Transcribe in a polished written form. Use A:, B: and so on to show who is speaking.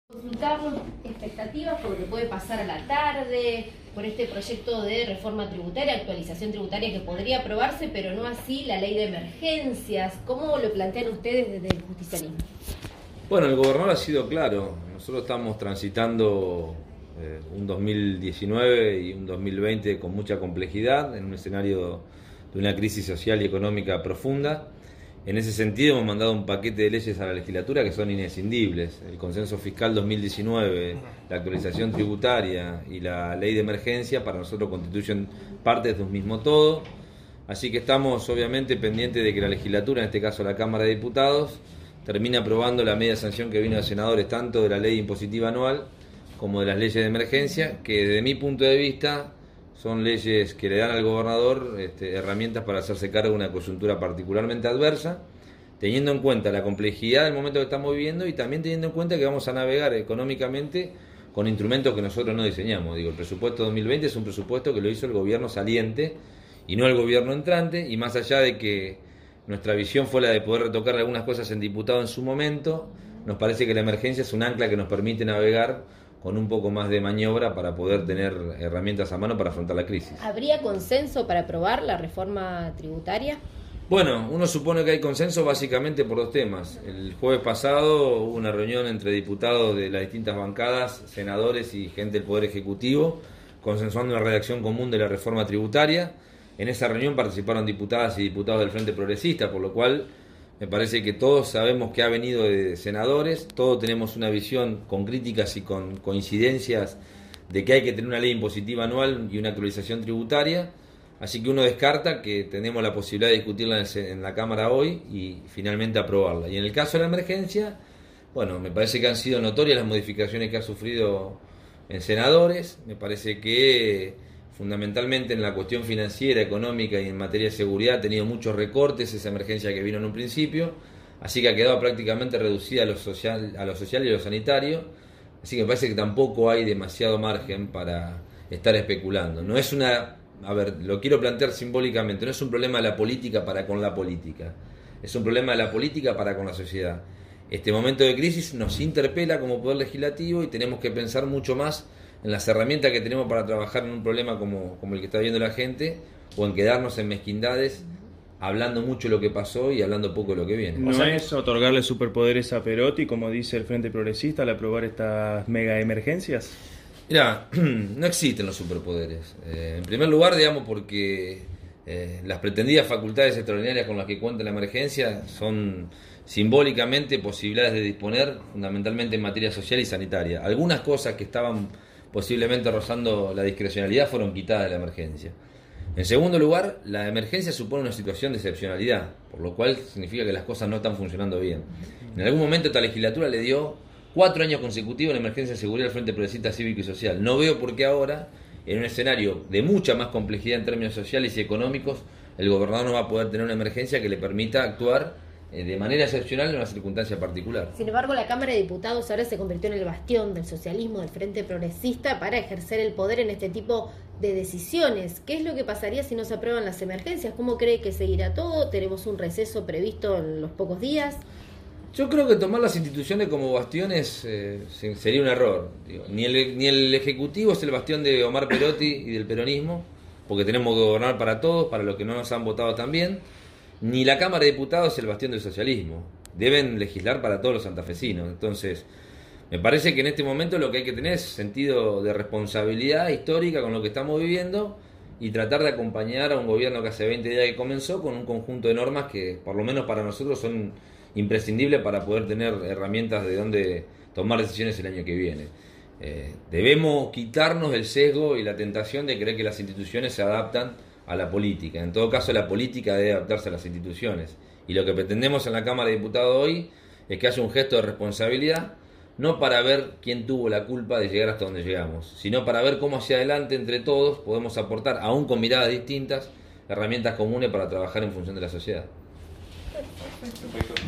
A: Consultarnos expectativas por lo que puede pasar a la tarde, por este proyecto de reforma tributaria, actualización tributaria que podría aprobarse, pero no así la ley de emergencias. ¿Cómo lo plantean ustedes desde el justicialismo?
B: Bueno, el gobernador ha sido claro. Nosotros estamos transitando un 2019 y un 2020 con mucha complejidad, en un escenario de una crisis social y económica profunda. En ese sentido hemos mandado un paquete de leyes a la legislatura que son inescindibles. El consenso fiscal 2019, la actualización tributaria y la ley de emergencia para nosotros constituyen partes de un mismo todo. Así que estamos obviamente pendientes de que la legislatura, en este caso la Cámara de Diputados, termine aprobando la media sanción que vino de senadores, tanto de la ley impositiva anual como de las leyes de emergencia, que desde mi punto de vista son leyes que le dan al gobernador herramientas para hacerse cargo de una coyuntura particularmente adversa, teniendo en cuenta la complejidad del momento que estamos viviendo y también teniendo en cuenta que vamos a navegar económicamente con instrumentos que nosotros no diseñamos. Digo, el presupuesto 2020 es un presupuesto que lo hizo el gobierno saliente y no el gobierno entrante, y más allá de que nuestra visión fue la de poder retocar algunas cosas en diputado en su momento, nos parece que la emergencia es un ancla que nos permite navegar con un poco más de maniobra para poder tener herramientas a mano para afrontar la crisis.
A: ¿Habría consenso para aprobar la reforma tributaria?
B: Bueno, uno supone que hay consenso básicamente por dos temas. El jueves pasado hubo una reunión entre diputados de las distintas bancadas, senadores y gente del Poder Ejecutivo, consensuando una redacción común de la reforma tributaria. En esa reunión participaron diputadas y diputados del Frente Progresista, por lo cual me parece que todos sabemos que ha venido de senadores, todos tenemos una visión con críticas y con coincidencias de que hay que tener una ley impositiva anual y una actualización tributaria, así que uno descarta que tenemos la posibilidad de discutirla en la Cámara hoy y finalmente aprobarla. Y en el caso de la emergencia, bueno, me parece que han sido notorias las modificaciones que ha sufrido en senadores, me parece que fundamentalmente en la cuestión financiera, económica y en materia de seguridad ha tenido muchos recortes esa emergencia que vino en un principio, así que ha quedado prácticamente reducida a lo social y a lo sanitario, así que me parece que tampoco hay demasiado margen para estar especulando. No es lo quiero plantear simbólicamente, no es un problema de la política para con la política, es un problema de la política para con la sociedad. Este momento de crisis nos interpela como Poder Legislativo y tenemos que pensar mucho más en las herramientas que tenemos para trabajar en un problema como el que está viendo la gente, o en quedarnos en mezquindades, hablando mucho de lo que pasó y hablando poco de lo que viene.
C: ¿No es otorgarle superpoderes a Perotti, como dice el Frente Progresista, al aprobar estas mega emergencias?
B: Mira, no existen los superpoderes. En primer lugar, digamos, porque las pretendidas facultades extraordinarias con las que cuenta la emergencia son simbólicamente posibilidades de disponer fundamentalmente en materia social y sanitaria. Algunas cosas que estaban posiblemente rozando la discrecionalidad fueron quitadas de la emergencia. En segundo lugar, la emergencia supone una situación de excepcionalidad, por lo cual significa que las cosas no están funcionando bien. En algún momento esta legislatura le dio 4 años consecutivos en la emergencia de seguridad al Frente Progresista Cívico y Social. No veo por qué ahora, en un escenario de mucha más complejidad en términos sociales y económicos, el gobernador no va a poder tener una emergencia que le permita actuar de manera excepcional en una circunstancia particular.
A: Sin embargo, la Cámara de Diputados ahora se convirtió en el bastión del socialismo, del Frente Progresista, para ejercer el poder en este tipo de decisiones. ¿Qué es lo que pasaría si no se aprueban las emergencias? ¿Cómo cree que seguirá todo? ¿Tenemos un receso previsto en los pocos días?
B: Yo creo que tomar las instituciones como bastiones sería un error. Ni el Ejecutivo es el bastión de Omar Perotti y del peronismo, porque tenemos que gobernar para todos, para los que no nos han votado también. Ni la Cámara de Diputados es el bastión del socialismo. Deben legislar para todos los santafesinos. Entonces, me parece que en este momento lo que hay que tener es sentido de responsabilidad histórica con lo que estamos viviendo y tratar de acompañar a un gobierno que hace 20 días que comenzó con un conjunto de normas que, por lo menos para nosotros, son imprescindibles para poder tener herramientas de dónde tomar decisiones el año que viene. Debemos quitarnos el sesgo y la tentación de creer que las instituciones se adaptan a la política. En todo caso, la política debe adaptarse a las instituciones. Y lo que pretendemos en la Cámara de Diputados hoy es que haya un gesto de responsabilidad, no para ver quién tuvo la culpa de llegar hasta donde llegamos, sino para ver cómo hacia adelante entre todos podemos aportar, aún con miradas distintas, herramientas comunes para trabajar en función de la sociedad.